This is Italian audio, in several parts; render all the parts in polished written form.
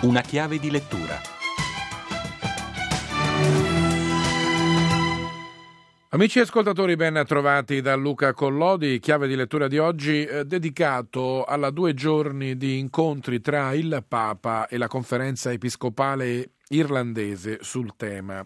Una chiave di lettura. Amici ascoltatori, ben trovati da Luca Collodi. Chiave di lettura di oggi dedicato alla 2 giorni di incontri tra il Papa e la Conferenza Episcopale irlandese sul tema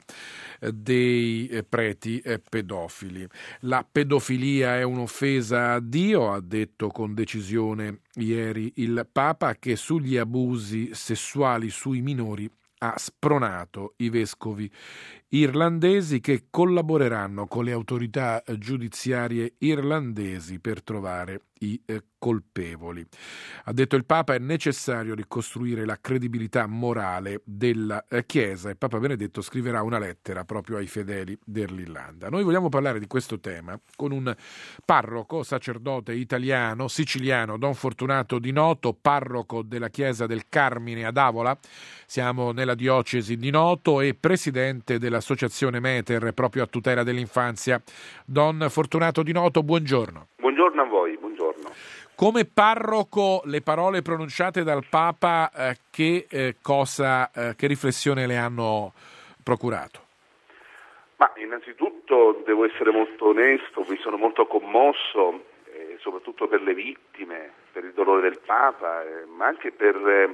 dei preti pedofili. La pedofilia è un'offesa a Dio, ha detto con decisione ieri il Papa, che sugli abusi sessuali sui minori ha spronato i vescovi irlandesi che collaboreranno con le autorità giudiziarie irlandesi per trovare i colpevoli. Ha detto il Papa: è necessario ricostruire la credibilità morale della Chiesa, e Papa Benedetto scriverà una lettera proprio ai fedeli dell'Irlanda. Noi vogliamo parlare di questo tema con un parroco, sacerdote italiano, siciliano, Don Fortunato Di Noto, parroco della Chiesa del Carmine ad Avola. Siamo nella diocesi di Noto e presidente dell'associazione Meter proprio a tutela dell'infanzia. Don Fortunato Di Noto, buongiorno. Buongiorno a voi, buongiorno. Come parroco, le parole pronunciate dal Papa che riflessione le hanno procurato? Ma innanzitutto devo essere molto onesto, mi sono molto commosso, soprattutto per le vittime, per il dolore del Papa, ma anche per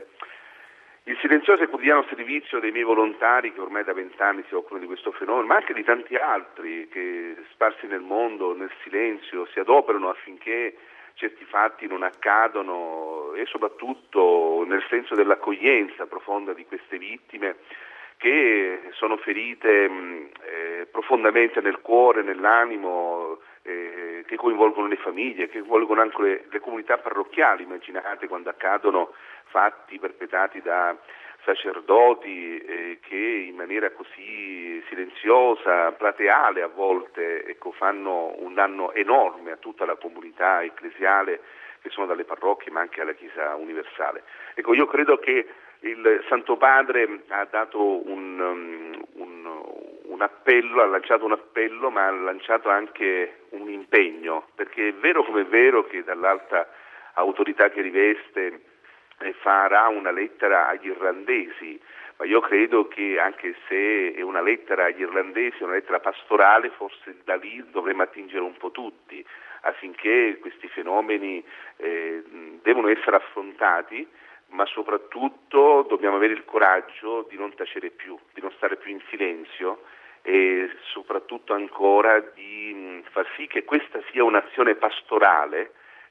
il silenzioso e quotidiano servizio dei miei volontari che ormai da 20 anni si occupano di questo fenomeno, ma anche di tanti altri che sparsi nel mondo, nel silenzio, si adoperano affinché certi fatti non accadono, e soprattutto nel senso dell'accoglienza profonda di queste vittime che sono ferite profondamente nel cuore, nell'animo, che coinvolgono le famiglie, che coinvolgono anche le comunità parrocchiali. Immaginate quando accadono fatti perpetrati da sacerdoti che in maniera così silenziosa, plateale a volte, fanno un danno enorme a tutta la comunità ecclesiale che sono dalle parrocchie ma anche alla Chiesa universale. Io credo che il Santo Padre ha dato un appello, ha lanciato un appello, ma ha lanciato anche un impegno, perché è vero come è vero che dall'alta autorità che riveste farà una lettera agli irlandesi, ma io credo che anche se è una lettera agli irlandesi, è una lettera pastorale, forse da lì dovremmo attingere un po' tutti, affinché questi fenomeni devono essere affrontati, ma soprattutto dobbiamo avere il coraggio di non tacere più, di non stare più in silenzio, e soprattutto ancora di far sì che questa sia un'azione pastorale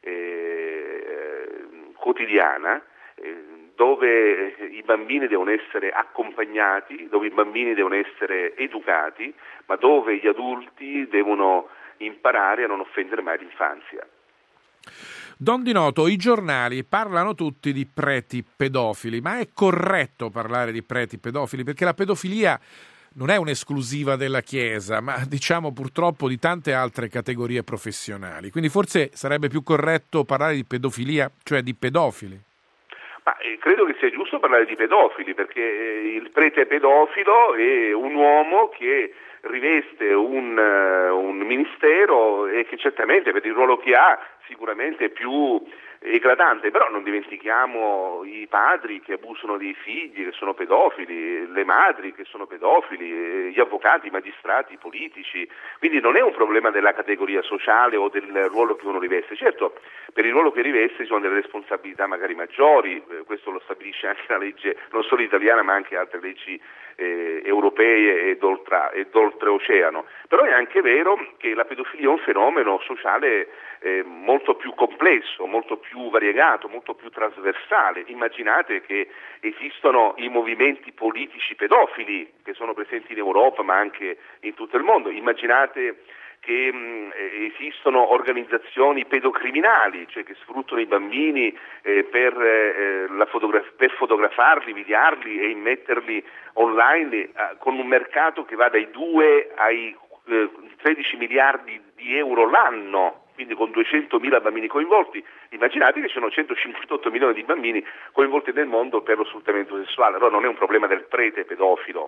quotidiana, dove i bambini devono essere accompagnati, dove i bambini devono essere educati, ma dove gli adulti devono imparare a non offendere mai l'infanzia. Don Di Noto, i giornali parlano tutti di preti pedofili, ma è corretto parlare di preti pedofili? Perché la pedofilia non è un'esclusiva della Chiesa, ma diciamo purtroppo di tante altre categorie professionali. Quindi forse sarebbe più corretto parlare di pedofilia, cioè di pedofili. Ma credo che sia giusto parlare di pedofili, perché il prete pedofilo è un uomo che riveste un ministero e che certamente per il ruolo che ha sicuramente è più eclatante, però non dimentichiamo i padri che abusano dei figli, che sono pedofili, le madri che sono pedofili, gli avvocati, i magistrati, i politici, quindi non è un problema della categoria sociale o del ruolo che uno riveste. Certo, per il ruolo che riveste ci sono delle responsabilità magari maggiori, questo lo stabilisce anche la legge non solo italiana ma anche altre leggi europee ed oltreoceano, però è anche vero che la pedofilia è un fenomeno sociale molto più complesso, molto più variegato, molto più trasversale. Immaginate che esistono i movimenti politici pedofili che sono presenti in Europa ma anche in tutto il mondo. Immaginate che esistono organizzazioni pedocriminali, cioè che sfruttano i bambini per fotografarli, videarli e immetterli online con un mercato che va dai 2 ai 13 miliardi di euro l'anno, quindi con 200.000 bambini coinvolti. Immaginate che ci sono 158 milioni di bambini coinvolti nel mondo per lo sfruttamento sessuale. Allora non è un problema del prete pedofilo,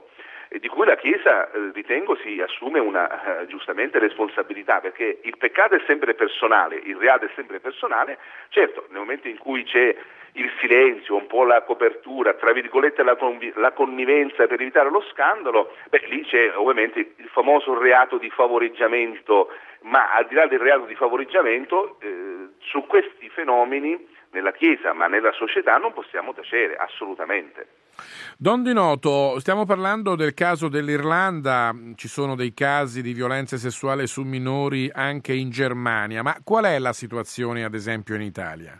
di cui la Chiesa ritengo si assume una giustamente responsabilità, perché il peccato è sempre personale, il reato è sempre personale. Certo, nel momento in cui c'è il silenzio, un po' la copertura, tra virgolette la connivenza per evitare lo scandalo, lì c'è ovviamente il famoso reato di favoreggiamento, ma al di là del reato di favoreggiamento su questi fenomeni nella Chiesa ma nella società non possiamo tacere assolutamente. Don Di Noto, stiamo parlando del caso dell'Irlanda, ci sono dei casi di violenza sessuale su minori anche in Germania, ma qual è la situazione ad esempio in Italia?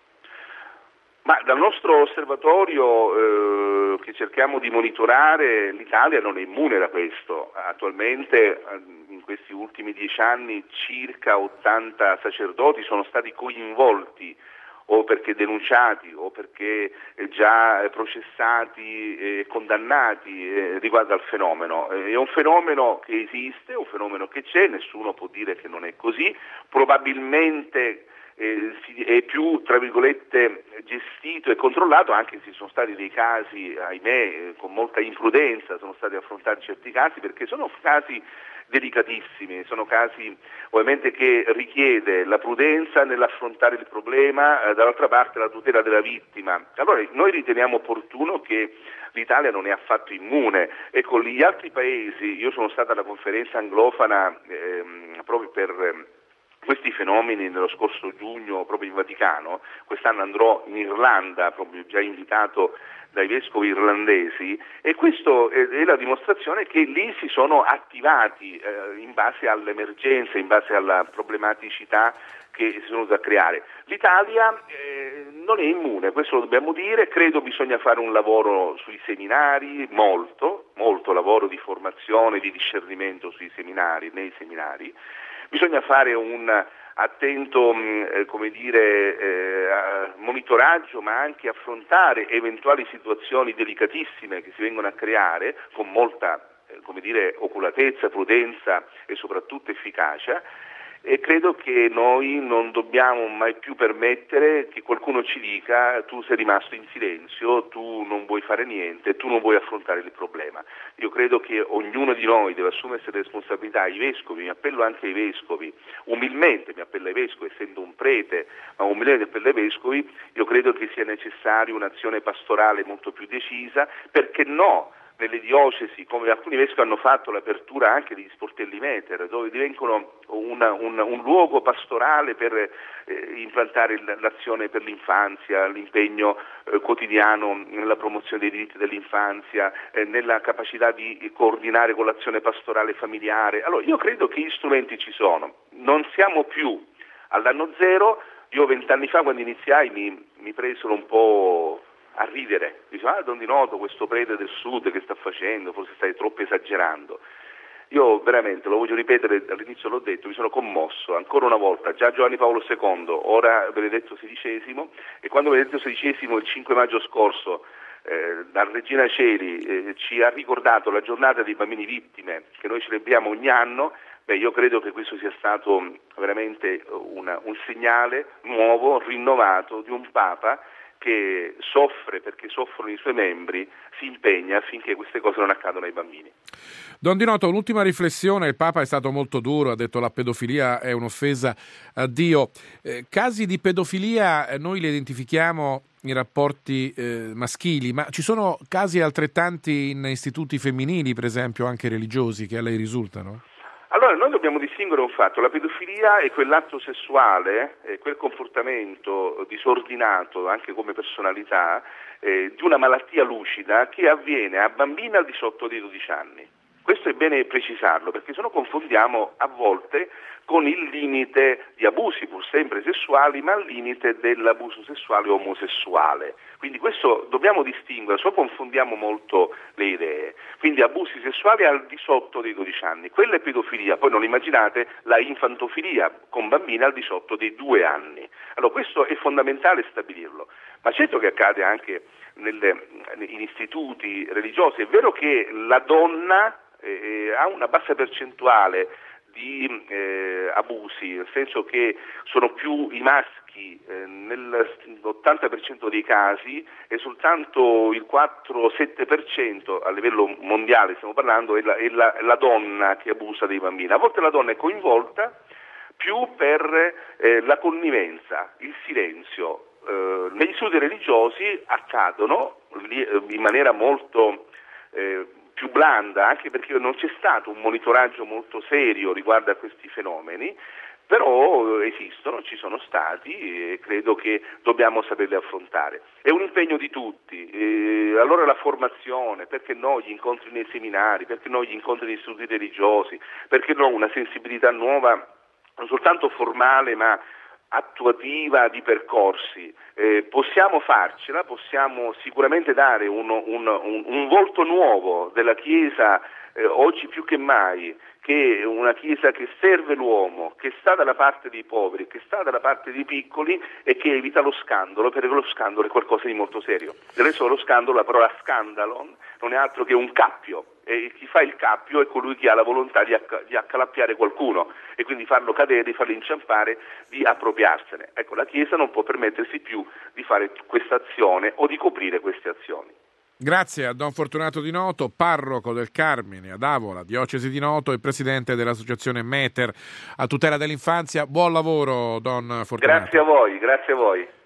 Ma dal nostro osservatorio che cerchiamo di monitorare, l'Italia non è immune da questo. Attualmente in questi ultimi 10 anni circa 80 sacerdoti sono stati coinvolti o perché denunciati o perché già processati e condannati riguardo al fenomeno. È un fenomeno che esiste, un fenomeno che c'è, nessuno può dire che non è così, probabilmente è più, tra virgolette, gestito e controllato, anche se ci sono stati dei casi, ahimè, con molta imprudenza sono stati affrontati certi casi, perché sono casi delicatissimi, sono casi ovviamente che richiede la prudenza nell'affrontare il problema, dall'altra parte la tutela della vittima. Allora noi riteniamo opportuno che l'Italia non è affatto immune. Ecco, gli altri paesi, io sono stata alla conferenza anglofana proprio per questi fenomeni nello scorso giugno proprio in Vaticano, quest'anno andrò in Irlanda, proprio già invitato dai vescovi irlandesi, e questo è la dimostrazione che lì si sono attivati in base all'emergenza, in base alla problematicità che si sono da creare. L'Italia non è immune, questo lo dobbiamo dire, credo bisogna fare un lavoro sui seminari, molto lavoro di formazione, di discernimento sui seminari, nei seminari. Bisogna fare un attento monitoraggio, ma anche affrontare eventuali situazioni delicatissime che si vengono a creare con molta oculatezza, prudenza e soprattutto efficacia. E credo che noi non dobbiamo mai più permettere che qualcuno ci dica: tu sei rimasto in silenzio, tu non vuoi fare niente, tu non vuoi affrontare il problema. Io credo che ognuno di noi deve assumersi le responsabilità. I vescovi, mi appello anche ai vescovi, umilmente mi appello ai vescovi, essendo un prete, ma umilmente mi appello ai vescovi. Io credo che sia necessaria un'azione pastorale molto più decisa, perché no? Nelle diocesi, come alcuni vescovi hanno fatto l'apertura anche degli sportelli Meter, dove diventano un luogo pastorale per implantare l'azione per l'infanzia, l'impegno quotidiano nella promozione dei diritti dell'infanzia, nella capacità di coordinare con l'azione pastorale familiare. Allora io credo che gli strumenti ci sono, non siamo più all'anno zero. Io 20 anni fa, quando iniziai, mi presero un po' a ridere, diceva: Don Di Noto, questo prete del sud che sta facendo, forse stai troppo esagerando. Io veramente, lo voglio ripetere, all'inizio l'ho detto, mi sono commosso ancora una volta, già Giovanni Paolo II, ora Benedetto XVI, e quando Benedetto XVI il 5 maggio scorso da Regina Coeli ci ha ricordato la giornata dei bambini vittime che noi celebriamo ogni anno, io credo che questo sia stato veramente un segnale nuovo, rinnovato di un Papa che soffre perché soffrono i suoi membri, si impegna affinché queste cose non accadano ai bambini. Don Di Noto, un'ultima riflessione: il Papa è stato molto duro, ha detto la pedofilia è un'offesa a Dio. Casi di pedofilia noi li identifichiamo in rapporti maschili, ma ci sono casi altrettanti in istituti femminili, per esempio anche religiosi, che a lei risultano? Allora, noi dobbiamo distinguere un fatto: la pedofilia è quell'atto sessuale, quel comportamento disordinato anche come personalità di una malattia lucida che avviene a bambini al di sotto dei 12 anni. Questo è bene precisarlo, perché se no confondiamo a volte con il limite di abusi, pur sempre sessuali, ma al limite dell'abuso sessuale omosessuale. Quindi questo dobbiamo distinguere, se no confondiamo molto le idee. Quindi abusi sessuali al di sotto dei 12 anni, quella è pedofilia. Poi non immaginate la infantofilia con bambini al di sotto dei 2 anni. Allora questo è fondamentale stabilirlo, ma certo che accade anche in istituti religiosi. È vero che la donna ha una bassa percentuale di abusi, nel senso che sono più i maschi fatti nell'80% dei casi è soltanto il 4-7%, a livello mondiale stiamo parlando, è la donna che abusa dei bambini. A volte la donna è coinvolta più per la connivenza, il silenzio. Negli studi religiosi accadono in maniera molto più blanda, anche perché non c'è stato un monitoraggio molto serio riguardo a questi fenomeni, però esistono, ci sono stati e credo che dobbiamo saperli affrontare. È un impegno di tutti, allora la formazione, perché no gli incontri nei seminari, perché no gli incontri negli studi religiosi, perché no una sensibilità nuova, non soltanto formale ma attuativa di percorsi. Possiamo farcela, possiamo sicuramente dare un volto nuovo della Chiesa oggi più che mai, che è una Chiesa che serve l'uomo, che sta dalla parte dei poveri, che sta dalla parte dei piccoli e che evita lo scandalo, perché lo scandalo è qualcosa di molto serio. Del resto lo scandalo, la parola scandalon, non è altro che un cappio, e chi fa il cappio è colui che ha la volontà di accalappiare qualcuno e quindi farlo cadere, di farlo inciampare, di appropriarsene. Ecco, la Chiesa non può permettersi più di fare questa azione o di coprire queste azioni. Grazie a Don Fortunato Di Noto, parroco del Carmine ad Avola, diocesi di Noto, e presidente dell'associazione Meter a tutela dell'infanzia. Buon lavoro, Don Fortunato. Grazie a voi.